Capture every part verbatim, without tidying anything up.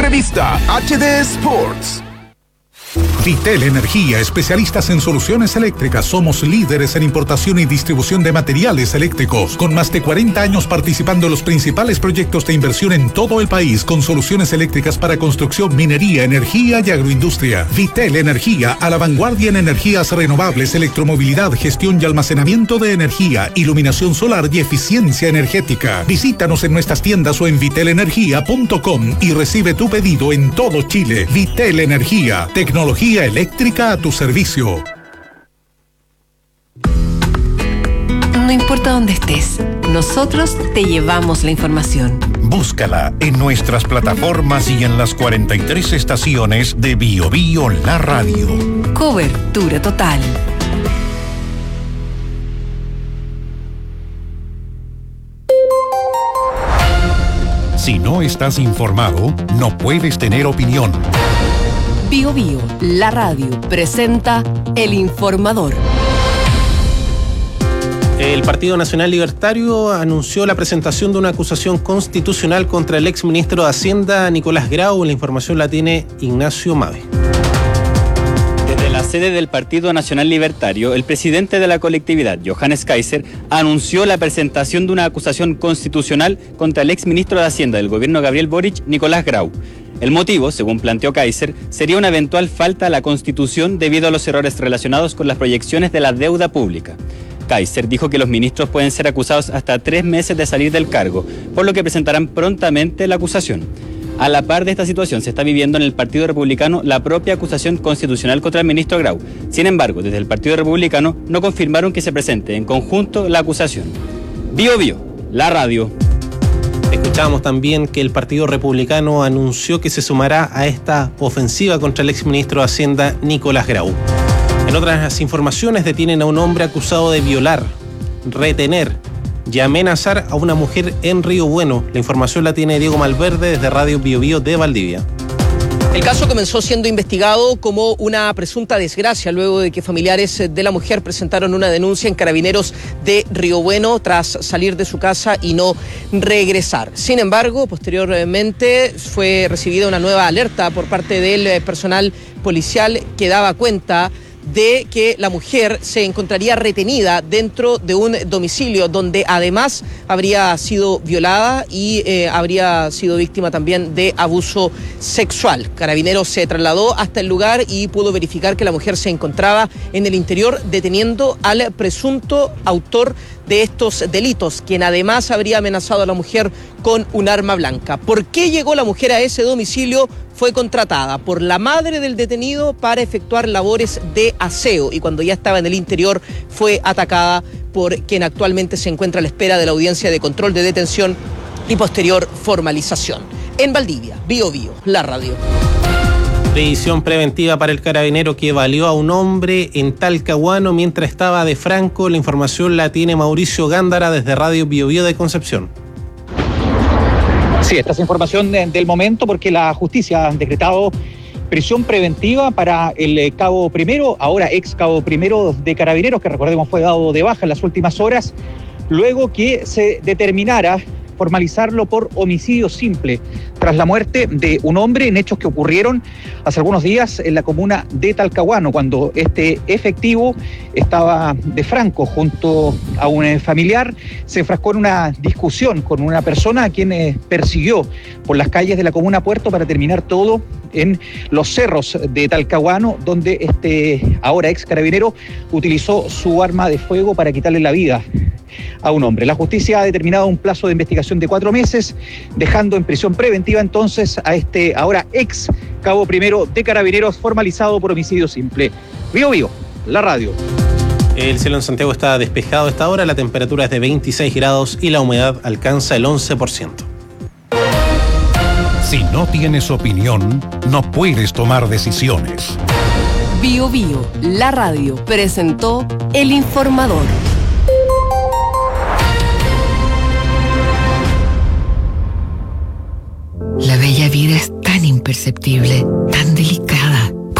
Revista H D Sports. Vitel Energía, especialistas en soluciones eléctricas. Somos líderes en importación y distribución de materiales eléctricos, con más de cuarenta años participando en los principales proyectos de inversión en todo el país, con soluciones eléctricas para construcción, minería, energía y agroindustria. Vitel Energía, a la vanguardia en energías renovables, electromovilidad, gestión y almacenamiento de energía, iluminación solar y eficiencia energética. Visítanos en nuestras tiendas o en vitel energía punto com y recibe tu pedido en todo Chile. Vitel Energía, tecnología eléctrica a tu servicio. No importa dónde estés, nosotros te llevamos la información. Búscala en nuestras plataformas y en las cuarenta y tres estaciones de Bio Bio La Radio. Cobertura total. Si no estás informado, no puedes tener opinión. Bio Bio, la radio, presenta El Informador. El Partido Nacional Libertario anunció la presentación de una acusación constitucional contra el exministro de Hacienda, Nicolás Grau. La información la tiene Ignacio Mave. Desde la sede del Partido Nacional Libertario, el presidente de la colectividad, Johannes Kaiser, anunció la presentación de una acusación constitucional contra el exministro de Hacienda del gobierno Gabriel Boric, Nicolás Grau. El motivo, según planteó Kaiser, sería una eventual falta a la Constitución debido a los errores relacionados con las proyecciones de la deuda pública. Kaiser dijo que los ministros pueden ser acusados hasta tres meses de salir del cargo, por lo que presentarán prontamente la acusación. A la par de esta situación se está viviendo en el Partido Republicano la propia acusación constitucional contra el ministro Grau. Sin embargo, desde el Partido Republicano no confirmaron que se presente en conjunto la acusación. Bio Bio, la radio. Escuchábamos también que el Partido Republicano anunció que se sumará a esta ofensiva contra el exministro de Hacienda, Nicolás Grau. En otras informaciones, detienen a un hombre acusado de violar, retener y amenazar a una mujer en Río Bueno. La información la tiene Diego Malverde desde Radio Bio Bio de Valdivia. El caso comenzó siendo investigado como una presunta desgracia luego de que familiares de la mujer presentaron una denuncia en Carabineros de Río Bueno tras salir de su casa y no regresar. Sin embargo, posteriormente fue recibida una nueva alerta por parte del personal policial que daba cuenta de que la mujer se encontraría retenida dentro de un domicilio donde además habría sido violada y eh, habría sido víctima también de abuso sexual. Carabineros se trasladó hasta el lugar y pudo verificar que la mujer se encontraba en el interior deteniendo al presunto autor de estos delitos, quien además habría amenazado a la mujer con un arma blanca. ¿Por qué llegó la mujer a ese domicilio? Fue contratada por la madre del detenido para efectuar labores de aseo y cuando ya estaba en el interior fue atacada por quien actualmente se encuentra a la espera de la audiencia de control de detención y posterior formalización. En Valdivia, Bio Bio, la radio. Prisión preventiva para el carabinero que baleó a un hombre en Talcahuano mientras estaba de franco. La información la tiene Mauricio Gándara desde Radio Bio Bio de Concepción. Sí, esta es información de, del momento porque la justicia ha decretado prisión preventiva para el cabo primero, ahora ex cabo primero de Carabineros, que recordemos fue dado de baja en las últimas horas, luego que se determinara formalizarlo por homicidio simple tras la muerte de un hombre en hechos que ocurrieron hace algunos días en la comuna de Talcahuano, cuando este efectivo estaba de franco junto a un familiar, se enfrascó en una discusión con una persona a quien persiguió por las calles de la comuna Puerto para terminar todo en los cerros de Talcahuano, donde este ahora ex carabinero utilizó su arma de fuego para quitarle la vida a un hombre. La justicia ha determinado un plazo de investigación de cuatro meses, dejando en prisión preventiva entonces a este ahora ex cabo primero de Carabineros formalizado por homicidio simple. Bio Bio, la radio. El cielo en Santiago está despejado a esta hora, la temperatura es de veintiséis grados y la humedad alcanza el once por ciento. Si no tienes opinión, no puedes tomar decisiones. Bio Bio, la radio, presentó El Informador. La bella vida es tan imperceptible, tan delicada.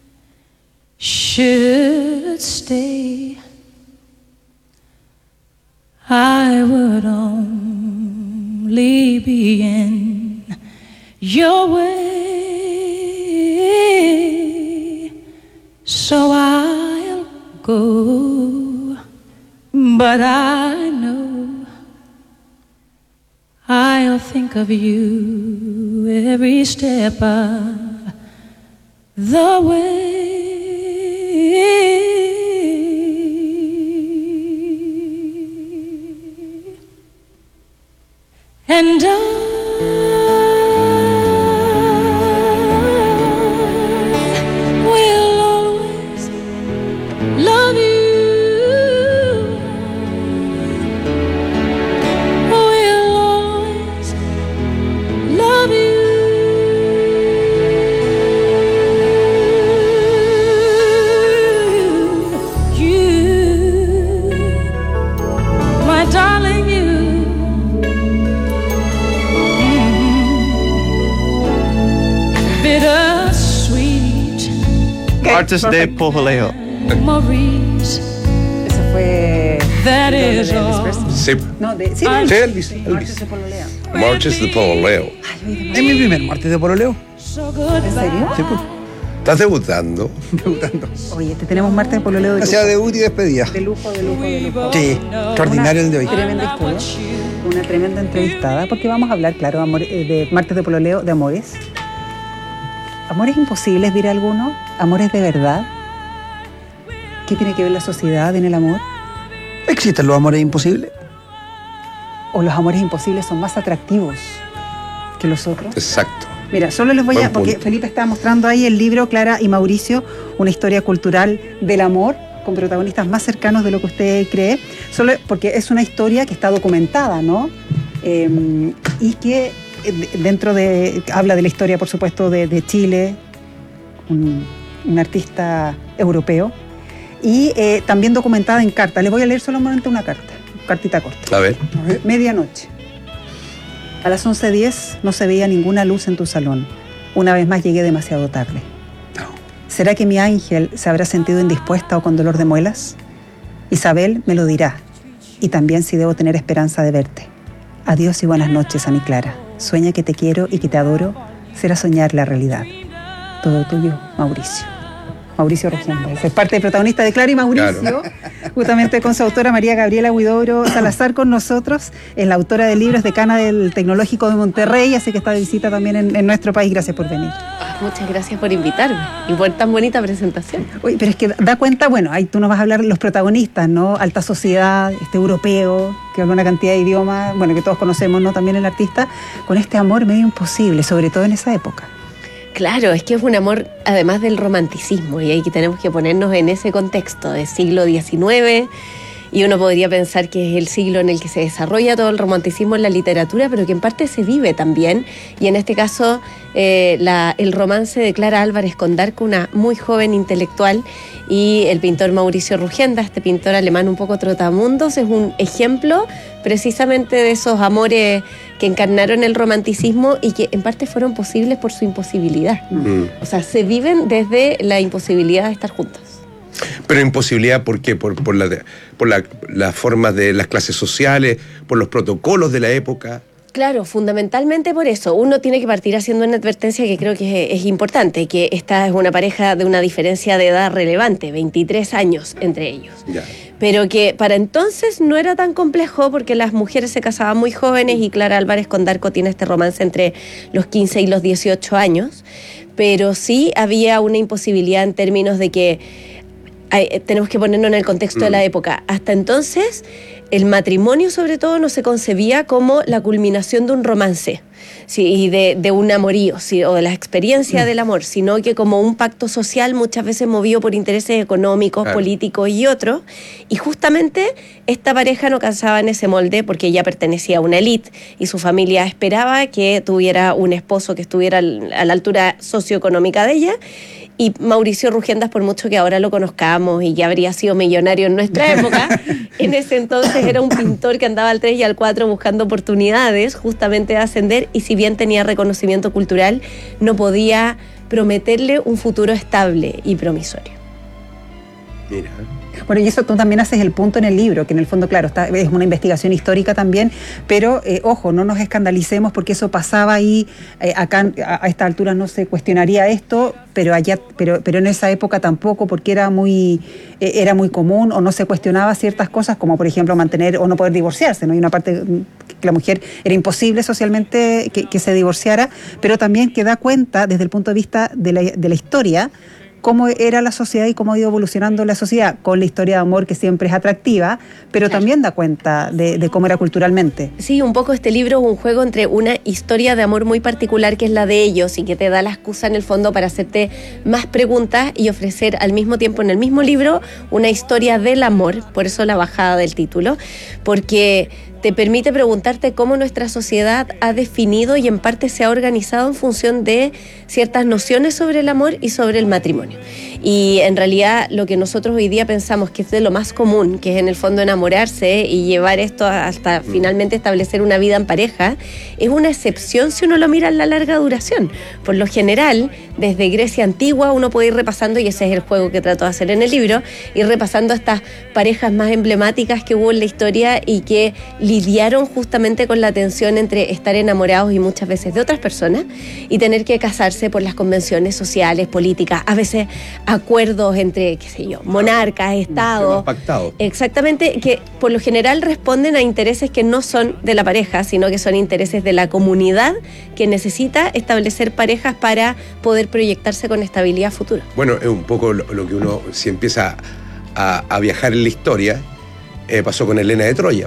stay, I would only be in your way. So I'll go, but I know I'll think of you every step of the way. And I will always love you. Will always love you. You, my darling, you. Martes de Pololeo. Eso fue. That is all. Sí. No, de, sí, Sí, de- Elvis. Elvis. Martes de pololeo. Marches de Pololeo. Es mi primer martes de pololeo. ¿En serio? Sí, pues. ¿Estás debutando? Debutando. Oye, te tenemos martes de pololeo de Hacía lujo. debut y despedida. De lujo, de lujo, de lujo. Sí, extraordinario el de hoy. Tremenda historia. Una tremenda entrevistada, porque vamos a hablar, claro, amor, eh, de martes de pololeo, de amores. ¿Amores imposibles, dirá alguno? ¿Amores de verdad? ¿Qué tiene que ver la sociedad en el amor? ¿Existen los amores imposibles? ¿O los amores imposibles son más atractivos que los otros? Exacto. Mira, solo les voy Buen a... Porque punto. Felipe estaba mostrando ahí el libro Clara y Mauricio, una historia cultural del amor, con protagonistas más cercanos de lo que usted cree. Solo porque es una historia que está documentada, ¿no? Eh, y que eh, dentro de... Habla de la historia, por supuesto, de, de Chile, un, un artista europeo, y eh, también documentada en carta. Les voy a leer solamente una carta, cartita corta. A ver. Medianoche. A las once diez no se veía ninguna luz en tu salón. Una vez más llegué demasiado tarde. ¿Será que mi ángel se habrá sentido indispuesta o con dolor de muelas? Isabel me lo dirá. Y también si debo tener esperanza de verte. Adiós y buenas noches a mi Clara. Sueña que te quiero y que te adoro. Será soñar la realidad. Todo tuyo, Mauricio. Mauricio Regiembres. Es parte de protagonista de Clara y Mauricio, Claro. justamente con su autora María Gabriela Huidobro Salazar con nosotros, es la autora de libros, decana del Tecnológico de Monterrey, así que está de visita también en, en nuestro país. Gracias por venir. Muchas gracias por invitarme y por tan bonita presentación. Oye, pero es que da cuenta, bueno, ahí tú nos vas a hablar de los protagonistas, ¿no? Alta sociedad, este europeo, que habla una cantidad de idiomas, bueno, que todos conocemos, ¿no? También el artista, con este amor medio imposible, sobre todo en esa época. Claro, es que es un amor además del romanticismo y ahí que tenemos que ponernos en ese contexto del siglo diecinueve y uno podría pensar que es el siglo en el que se desarrolla todo el romanticismo en la literatura, pero que en parte se vive también, y en este caso eh, la, el romance de Clara Álvarez con Darco, una muy joven intelectual, y el pintor Mauricio Rugienda, este pintor alemán un poco trotamundos, es un ejemplo precisamente de esos amores que encarnaron el romanticismo y que en parte fueron posibles por su imposibilidad. Mm. O sea, se viven desde la imposibilidad de estar juntos. Pero imposibilidad, ¿por qué? Por, por, la, por la, las formas de las clases sociales, por los protocolos de la época. Claro, fundamentalmente por eso. Uno tiene que partir haciendo una advertencia que creo que es, es importante, que esta es una pareja de una diferencia de edad relevante, veintitrés años entre ellos. Ya. Pero que para entonces no era tan complejo porque las mujeres se casaban muy jóvenes y Clara Álvarez con Darco tiene este romance entre los quince y los dieciocho años, pero sí había una imposibilidad en términos de que hay, tenemos que ponernos en el contexto mm. de la época. Hasta entonces el matrimonio sobre todo no se concebía como la culminación de un romance, sí, y de, de un amorío, sí, o de la experiencia mm. del amor, sino que como un pacto social muchas veces movido por intereses económicos, claro. políticos y otros, y justamente esta pareja no calzaba en ese molde porque ella pertenecía a una élite y su familia esperaba que tuviera un esposo que estuviera a la altura socioeconómica de ella. Y Mauricio Rugiendas, por mucho que ahora lo conozcamos y que habría sido millonario en nuestra época, en ese entonces era un pintor que andaba al tres y al cuatro buscando oportunidades justamente de ascender, y si bien tenía reconocimiento cultural, no podía prometerle un futuro estable y promisorio. Mira. Bueno, y eso tú también haces el punto en el libro, que en el fondo, claro, está, es una investigación histórica también, pero eh, ojo, no nos escandalicemos porque eso pasaba ahí, eh, acá a, a esta altura no se cuestionaría esto, pero allá, pero, pero en esa época tampoco, porque era muy, eh, era muy común, o no se cuestionaba ciertas cosas, como por ejemplo mantener o no poder divorciarse, ¿no? Hay una parte que la mujer era imposible socialmente que, que se divorciara, pero también que da cuenta desde el punto de vista de la, de la historia, cómo era la sociedad y cómo ha ido evolucionando la sociedad, con la historia de amor que siempre es atractiva, pero claro, también da cuenta de, de cómo era culturalmente. Sí, un poco este libro es un juego entre una historia de amor muy particular que es la de ellos y que te da la excusa en el fondo para hacerte más preguntas y ofrecer al mismo tiempo en el mismo libro una historia del amor, por eso la bajada del título, porque te permite preguntarte cómo nuestra sociedad ha definido y en parte se ha organizado en función de ciertas nociones sobre el amor y sobre el matrimonio. Y en realidad lo que nosotros hoy día pensamos que es de lo más común, que es en el fondo enamorarse y llevar esto hasta finalmente establecer una vida en pareja, es una excepción si uno lo mira en la larga duración. Por lo general, desde Grecia antigua uno puede ir repasando, y ese es el juego que trato de hacer en el libro, ir repasando estas parejas más emblemáticas que hubo en la historia y que lidiaron justamente con la tensión entre estar enamorados y muchas veces de otras personas y tener que casarse por las convenciones sociales, políticas, a veces acuerdos entre, qué sé yo, monarcas, estados. Exactamente, que por lo general responden a intereses que no son de la pareja, sino que son intereses de la comunidad que necesita establecer parejas para poder proyectarse con estabilidad futura. Bueno, es un poco lo, lo que uno, si empieza a, a viajar en la historia, eh, pasó con Helena de Troya.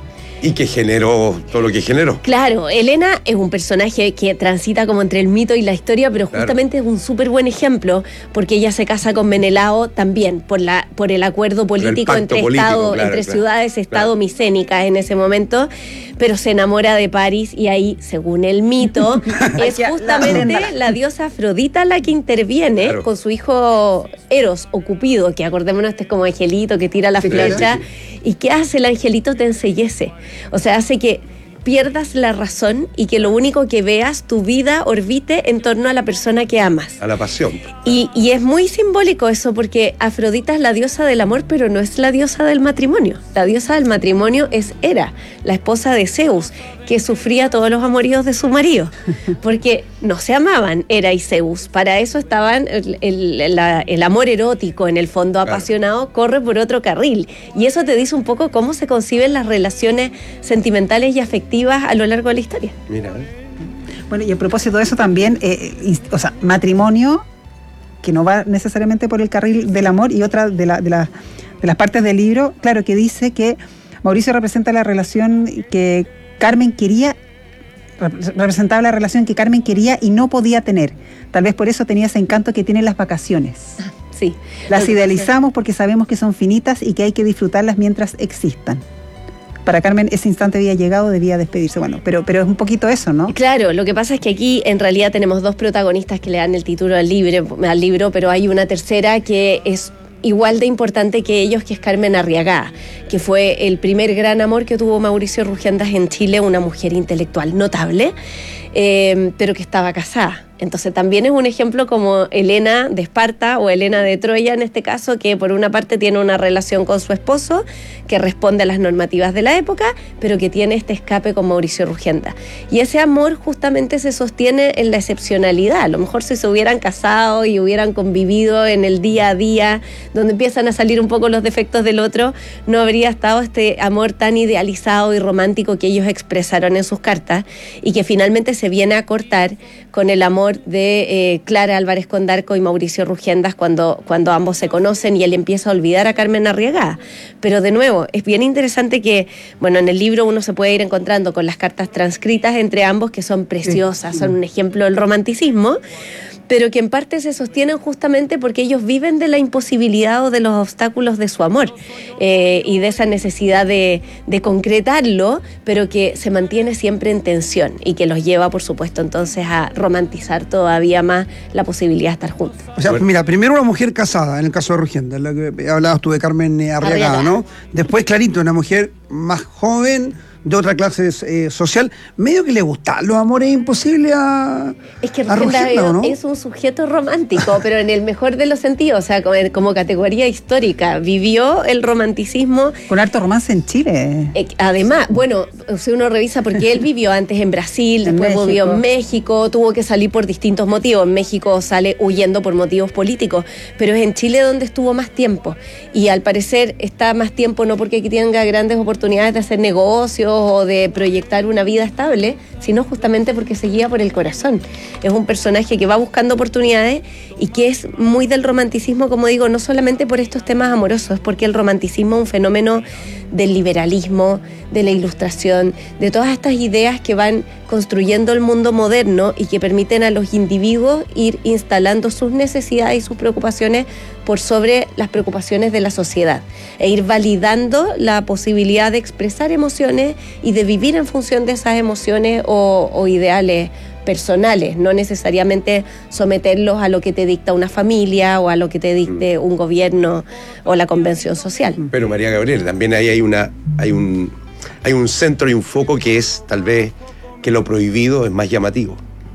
Y que generó todo lo que generó. Claro, Helena es un personaje que transita como entre el mito y la historia, pero justamente claro, es un súper buen ejemplo, porque ella se casa con Menelao también por la por el acuerdo político el entre político, estado, claro, entre claro, ciudades, estado claro, micénicas en ese momento, pero se enamora de París y ahí, según el mito, es justamente la diosa Afrodita la que interviene claro, con su hijo Eros o Cupido, que acordémonos, este es como angelito que tira la sí, flecha, claro, sí. ¿Y qué hace el angelito? Te ensellece. O sea, hace que pierdas la razón y que lo único que veas, tu vida orbite en torno a la persona que amas. A la pasión. Y, y es muy simbólico eso, porque Afrodita es la diosa del amor, pero no es la diosa del matrimonio. La diosa del matrimonio es Hera, la esposa de Zeus, que sufría todos los amoríos de su marido, porque no se amaban Hera y Zeus. Para eso estaban, el, el, la, el amor erótico, en el fondo apasionado, claro, corre por otro carril. Y eso te dice un poco cómo se conciben las relaciones sentimentales y afectivas a lo largo de la historia. Mira. Bueno, y a propósito de eso también, eh, o sea, matrimonio que no va necesariamente por el carril del amor, y otra de, la, de, la, de las partes del libro, claro, que dice que Mauricio representa la relación que Carmen quería, representaba la relación que Carmen quería y no podía tener. Tal vez por eso tenía ese encanto que tienen las vacaciones. Sí. Las idealizamos porque sabemos que son finitas y que hay que disfrutarlas mientras existan. Para Carmen ese instante había llegado, debía despedirse. Bueno, pero, pero es un poquito eso, ¿no? Claro, lo que pasa es que aquí en realidad tenemos dos protagonistas que le dan el título al libro, al libro, pero hay una tercera que es igual de importante que ellos, que es Carmen Arriagada, que fue el primer gran amor que tuvo Mauricio Rugiendas en Chile, una mujer intelectual notable, eh, pero que estaba casada. Entonces también es un ejemplo como Helena de Esparta o Helena de Troya en este caso, que por una parte tiene una relación con su esposo que responde a las normativas de la época, pero que tiene este escape con Mauricio Rugiendas. Y ese amor justamente se sostiene en la excepcionalidad. A lo mejor si se hubieran casado y hubieran convivido en el día a día, donde empiezan a salir un poco los defectos del otro, no habría estado este amor tan idealizado y romántico que ellos expresaron en sus cartas y que finalmente se viene a cortar con el amor de eh, Clara Álvarez Condarco y Mauricio Rugiendas cuando, cuando ambos se conocen y él empieza a olvidar a Carmen Arriagada. Pero de nuevo, es bien interesante que, bueno, en el libro uno se puede ir encontrando con las cartas transcritas entre ambos, que son preciosas, son un ejemplo del romanticismo, pero que en parte se sostienen justamente porque ellos viven de la imposibilidad o de los obstáculos de su amor eh, y de esa necesidad de, de concretarlo, pero que se mantiene siempre en tensión y que los lleva, por supuesto, entonces a romantizar todavía más la posibilidad de estar juntos. O sea, mira, primero una mujer casada, en el caso de Rugiendas, lo que hablabas tú de Carmen Arriagada, ¿no? Después, clarito, una mujer más joven, de otra clase eh, social, medio que le gustan los amores imposibles a Es que a Rosenda Rogel, ¿no? es un sujeto romántico, pero en el mejor de los sentidos, o sea, como, como categoría histórica. Vivió el romanticismo. Con harto romance en Chile. Eh, además, bueno, si uno revisa, porque él vivió antes en Brasil, En después vivió México. en México, tuvo que salir por distintos motivos. En México sale huyendo por motivos políticos, pero es en Chile donde estuvo más tiempo. Y al parecer está más tiempo no porque aquí tenga grandes oportunidades de hacer negocios o de proyectar una vida estable, sino justamente porque se guía por el corazón. Es un personaje que va buscando oportunidades y que es muy del romanticismo, como digo, no solamente por estos temas amorosos, porque el romanticismo es un fenómeno del liberalismo, de la ilustración, de todas estas ideas que van construyendo el mundo moderno y que permiten a los individuos ir instalando sus necesidades y sus preocupaciones por sobre las preocupaciones de la sociedad e ir validando la posibilidad de expresar emociones y de vivir en función de esas emociones o, o ideales personales, no necesariamente someterlos a lo que te dicta una familia o a lo que te dicte un gobierno o la convención social. Pero María Gabriela, también ahí hay una, hay un, hay un centro y un foco que es tal vez que lo prohibido es más llamativo.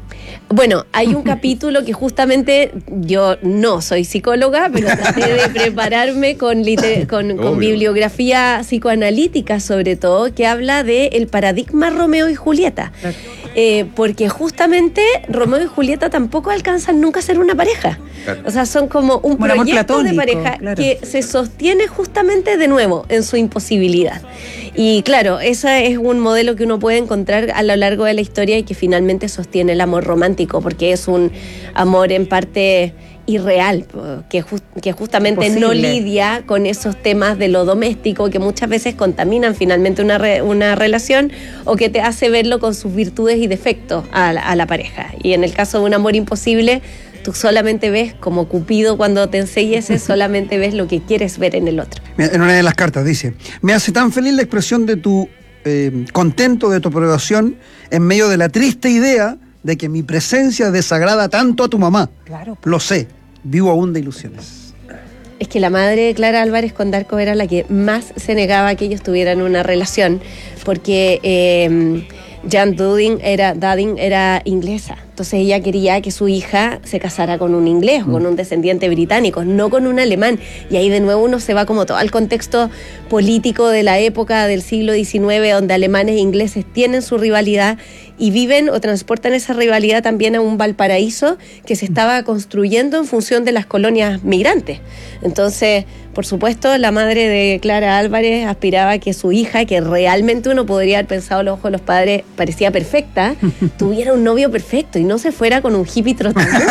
Bueno, hay un capítulo que justamente yo no soy psicóloga, pero traté de prepararme con, liter- con, con bibliografía psicoanalítica sobre todo, que habla del paradigma Romeo y Julieta. Eh, porque justamente Romeo y Julieta tampoco alcanzan nunca a ser una pareja. Claro. O sea, son como un Como el amor proyecto de platónico, pareja claro. que se sostiene justamente de nuevo en su imposibilidad. Y claro, ese es un modelo que uno puede encontrar a lo largo de la historia y que finalmente sostiene el amor romántico, porque es un amor en parte irreal, que, just, que justamente Imposible. no lidia con esos temas de lo doméstico que muchas veces contaminan finalmente una, re, una relación o que te hace verlo con sus virtudes y defectos a la, a la pareja. Y en el caso de un amor imposible, tú solamente ves, como Cupido cuando te ensellece, solamente ves lo que quieres ver en el otro. Mira, en una de las cartas dice: me hace tan feliz la expresión de tu eh, contento, de tu aprobación, en medio de la triste idea de que mi presencia desagrada tanto a tu mamá. Claro. Lo sé, vivo aún de ilusiones. Es que la madre de Clara Álvarez con Darco era la que más se negaba a que ellos tuvieran una relación, porque eh, Jan Duding era, Duding era inglesa. Entonces ella quería que su hija se casara con un inglés, mm. con un descendiente británico, no con un alemán. Y ahí de nuevo uno se va como todo al contexto político de la época del siglo diecinueve, donde alemanes e ingleses tienen su rivalidad y viven o transportan esa rivalidad también a un Valparaíso que se estaba construyendo en función de las colonias migrantes. Entonces, por supuesto, la madre de Clara Álvarez aspiraba a que su hija, que realmente uno podría haber pensado a los ojos de los padres parecía perfecta, tuviera un novio perfecto y no se fuera con un hippie trotamundo.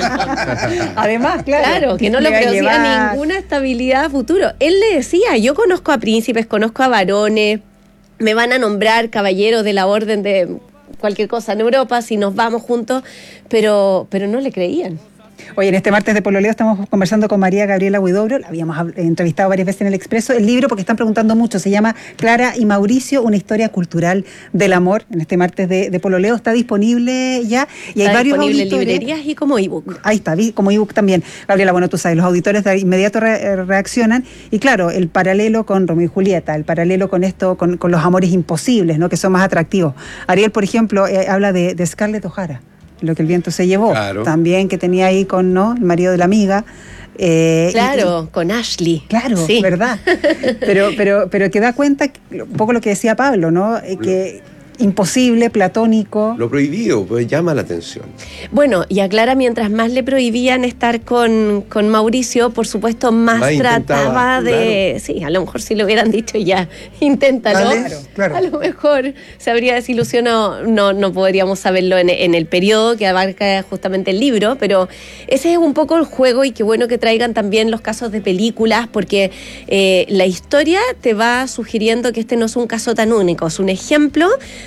Además, claro. Claro, que no le producía ninguna estabilidad a futuro. Él le decía, yo conozco a príncipes, conozco a varones, me van a nombrar caballeros de la orden de cualquier cosa en Europa si nos vamos juntos, pero, pero no le creían. Oye, en este martes de Pololeo estamos conversando con María Gabriela Huidobro, la habíamos entrevistado varias veces en El Expreso. El libro, porque están preguntando mucho, se llama Clara y Mauricio, una historia cultural del amor. En este martes de, de Pololeo está disponible ya. Y hay está varios disponible auditores. en librerías y como ebook. Ahí está, como ebook también. Gabriela, bueno, tú sabes, los auditores de inmediato re reaccionan. Y claro, el paralelo con Romeo y Julieta, el paralelo con esto, con, con los amores imposibles, ¿no? Que son más atractivos. Ariel, por ejemplo, eh, habla de, de Scarlett O'Hara, Lo que el viento se llevó, claro. También que tenía ahí con ¿no? el marido de la amiga. Eh, claro, y, con Ashley. Claro, sí. ¿Verdad? Pero, pero, pero que da cuenta un poco lo que decía Pablo, ¿no? Eh, que imposible, platónico. Lo prohibido, pues llama la atención. Bueno, y a Clara, mientras más le prohibían estar con, con Mauricio, por supuesto, más, más trataba de... Claro. Sí, a lo mejor si le hubieran dicho ya, inténtalo. Claro, claro. A lo mejor se habría desilusionado, no, no podríamos saberlo en, en el periodo que abarca justamente el libro, pero ese es un poco el juego y qué bueno que traigan también los casos de películas, porque eh, la historia te va sugiriendo que este no es un caso tan único, es un ejemplo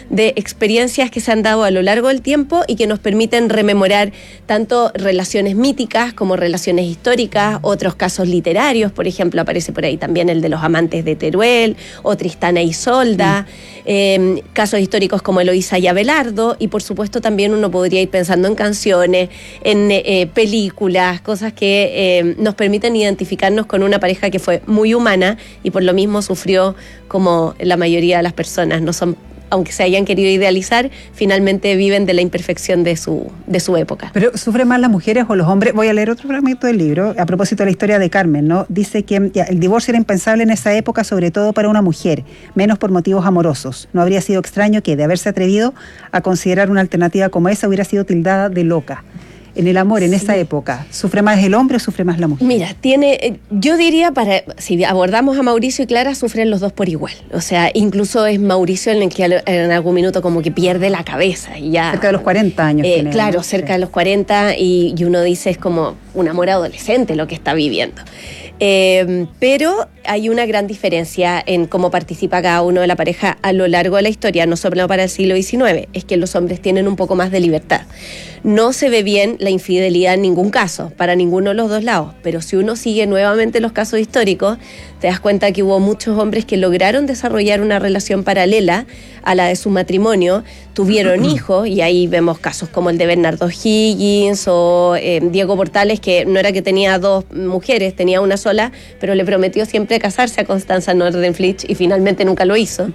de experiencias que se han dado a lo largo del tiempo y que nos permiten rememorar tanto relaciones míticas como relaciones históricas, otros casos literarios, por ejemplo, aparece por ahí también el de los amantes de Teruel, o Tristana y Isolda, mm. eh, casos históricos como Eloísa y Abelardo, y por supuesto también uno podría ir pensando en canciones, en eh, películas, cosas que eh, nos permiten identificarnos con una pareja que fue muy humana y por lo mismo sufrió como la mayoría de las personas. No son, aunque se hayan querido idealizar, finalmente viven de la imperfección de su, de su época. Pero ¿sufren más las mujeres o los hombres? Voy a leer otro fragmento del libro, a propósito de la historia de Carmen, ¿no? Dice que ya, el divorcio era impensable en esa época, sobre todo para una mujer, menos por motivos amorosos. No habría sido extraño que, de haberse atrevido a considerar una alternativa como esa, hubiera sido tildada de loca. En el amor, en sí. esa época, ¿sufre más el hombre o sufre más la mujer? Mira, tiene, yo diría, para si abordamos a Mauricio y Clara, sufren los dos por igual. O sea, incluso es Mauricio en el que en algún minuto como que pierde la cabeza. Y ya, cerca de los cuarenta años. Eh, tiene, claro, ¿no? cerca sí. de los cuarenta y, y uno dice es como un amor adolescente lo que está viviendo. Eh, pero hay una gran diferencia en cómo participa cada uno de la pareja a lo largo de la historia, no solo para el siglo diecinueve, es que los hombres tienen un poco más de libertad. No se ve bien la infidelidad en ningún caso, para ninguno de los dos lados, pero si uno sigue nuevamente los casos históricos, te das cuenta que hubo muchos hombres que lograron desarrollar una relación paralela a la de su matrimonio, tuvieron hijos, y ahí vemos casos como el de Bernardo Higgins o eh, Diego Portales, que no era que tenía dos mujeres, tenía una sola, pero le prometió siempre casarse a Constanza Nordenflich y finalmente nunca lo hizo.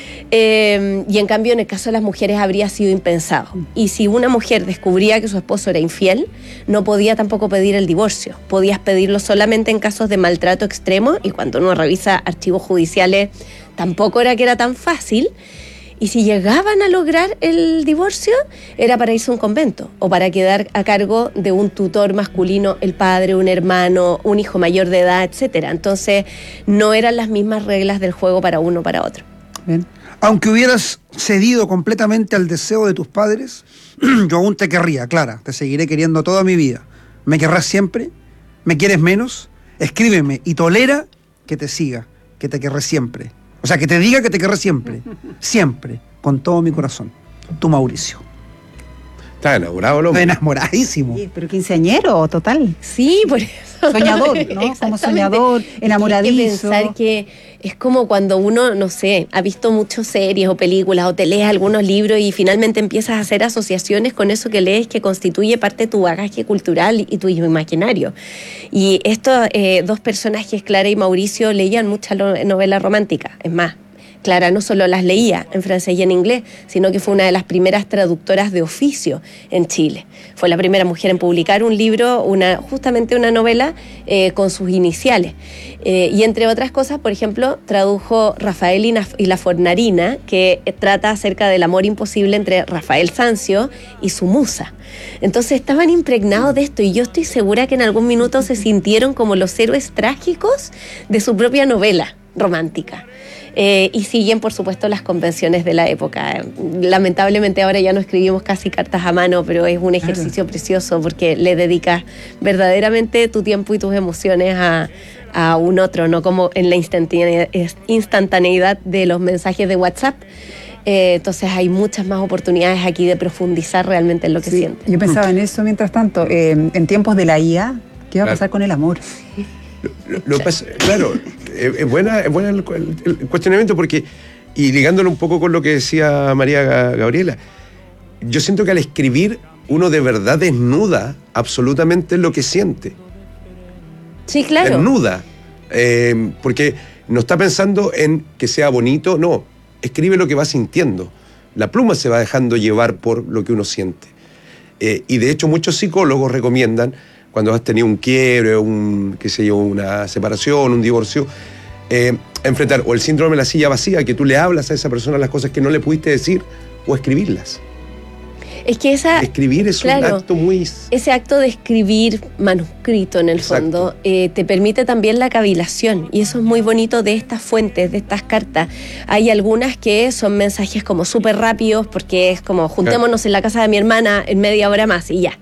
Eh, y en cambio en el caso de las mujeres habría sido impensado. Y si una mujer descubría que su esposo era infiel, no podía tampoco pedir el divorcio. Podías pedirlo solamente en casos de maltrato extremo, y cuando uno revisa archivos judiciales tampoco era que era tan fácil. Y si llegaban a lograr el divorcio, era para irse a un convento o para quedar a cargo de un tutor masculino, el padre, un hermano, un hijo mayor de edad, etcétera. Entonces no eran las mismas reglas del juego para uno o para otro. Bien. Aunque hubieras cedido completamente al deseo de tus padres, yo aún te querría, Clara. Te seguiré queriendo toda mi vida. ¿Me querrás siempre? ¿Me quieres menos? Escríbeme y tolera que te siga, que te querré siempre. O sea, que te diga que te querré siempre. Siempre. Con todo mi corazón. Tu Mauricio. Está enamorado el hombre. Está enamoradísimo. Sí, pero quinceañero, total. Sí, por eso. Soñador, ¿no? Como soñador, enamoradizo. Hay que pensar que es como cuando uno, no sé, ha visto muchas series o películas o te lees algunos libros y finalmente empiezas a hacer asociaciones con eso que lees, que constituye parte de tu bagaje cultural y tu imaginario. Y estos eh, dos personajes, Clara y Mauricio, leían mucha novela romántica. Es más, Clara no solo las leía en francés y en inglés, sino que fue una de las primeras traductoras de oficio en Chile. Fue la primera mujer en publicar un libro, una, justamente una novela eh, con sus iniciales. Eh, y entre otras cosas, por ejemplo, tradujo Rafael y, y la Fornarina, que trata acerca del amor imposible entre Rafael Sanzio y su musa. Entonces estaban impregnados de esto y yo estoy segura que en algún minuto se sintieron como los héroes trágicos de su propia novela romántica. Eh, y siguen, por supuesto, las convenciones de la época. Lamentablemente ahora ya no escribimos casi cartas a mano, pero es un ejercicio precioso porque le dedicas verdaderamente tu tiempo y tus emociones a, a un otro, no como en la instantaneidad, instantaneidad de los mensajes de WhatsApp. Eh, entonces hay muchas más oportunidades aquí de profundizar realmente en lo que sí, sientes. Yo pensaba en eso mientras tanto, eh, en tiempos de la I A, ¿qué va a pasar con el amor? Lo, lo pasa, claro, es, es buena, es buena el, el, el cuestionamiento porque, y ligándolo un poco con lo que decía María Gabriela, yo siento que al escribir uno de verdad desnuda absolutamente lo que siente. Sí, claro. Desnuda, eh, porque no está pensando en que sea bonito, no, escribe lo que va sintiendo. La pluma se va dejando llevar por lo que uno siente. Eh, y de hecho muchos psicólogos recomiendan, cuando has tenido un quiebre, un, qué sé yo, una separación, un divorcio, eh, enfrentar o el síndrome de la silla vacía, que tú le hablas a esa persona las cosas que no le pudiste decir, o escribirlas. Es que esa... Escribir es claro, un acto muy... Ese acto de escribir manuscrito, en el Exacto. fondo, eh, te permite también la cavilación. Y eso es muy bonito de estas fuentes, de estas cartas. Hay algunas que son mensajes como súper rápidos, porque es como, juntémonos claro. en la casa de mi hermana en media hora más y ya.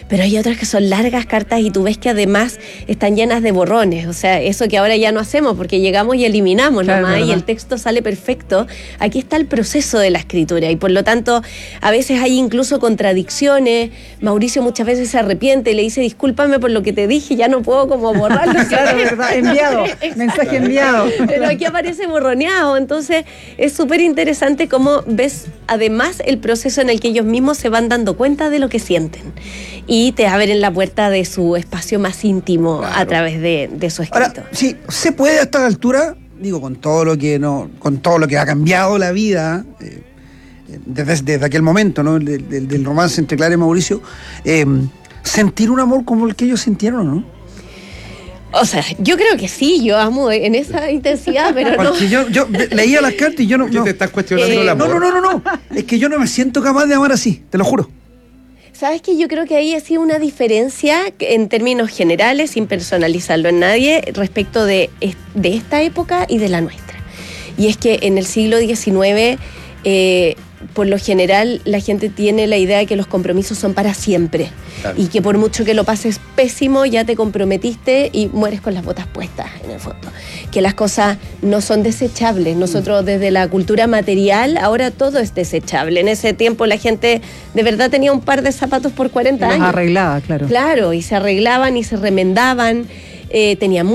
pero hay otras que son largas cartas y tú ves que además están llenas de borrones, o sea, eso que ahora ya no hacemos porque llegamos y eliminamos Claro, nomás ¿verdad? y el texto sale perfecto. Aquí está el proceso de la escritura y por lo tanto a veces hay incluso contradicciones. Mauricio muchas veces se arrepiente y le dice discúlpame por lo que te dije, ya no puedo como borrarlo. Claro, verdad, enviado, mensaje enviado. Pero aquí aparece borroneado, entonces es súper interesante cómo ves además el proceso en el que ellos mismos se van dando cuenta de lo que sienten y te abren la puerta de su espacio más íntimo Claro. a través de, de su escrito. Ahora, sí, se puede a esta altura, digo, con todo lo que no, con todo lo que ha cambiado la vida, eh, desde, desde aquel momento, ¿no? Del, del- del romance entre Clara y Mauricio, eh, sentir un amor como el que ellos sintieron, ¿no? O sea, yo creo que sí, yo amo en esa intensidad, pero no. Porque yo, yo leía las cartas y yo no. ¿Por qué no te estás cuestionando Eh, el no, amor? no, no, no, no. Es que yo no me siento capaz de amar así, te lo juro. ¿Sabes qué? Yo creo que ahí ha sido una diferencia en términos generales, sin personalizarlo en nadie, respecto de, es- de esta época y de la nuestra. Y es que en el siglo diecinueve, eh, por lo general, la gente tiene la idea de que los compromisos son para siempre. Claro. Y que por mucho que lo pases pésimo, ya te comprometiste y mueres con las botas puestas, en el fondo. Que las cosas no son desechables. Nosotros desde la cultura material, ahora todo es desechable. En ese tiempo la gente de verdad tenía un par de zapatos por cuarenta Los años. arreglaba, claro. Claro, y se arreglaban y se remendaban. Eh, tenían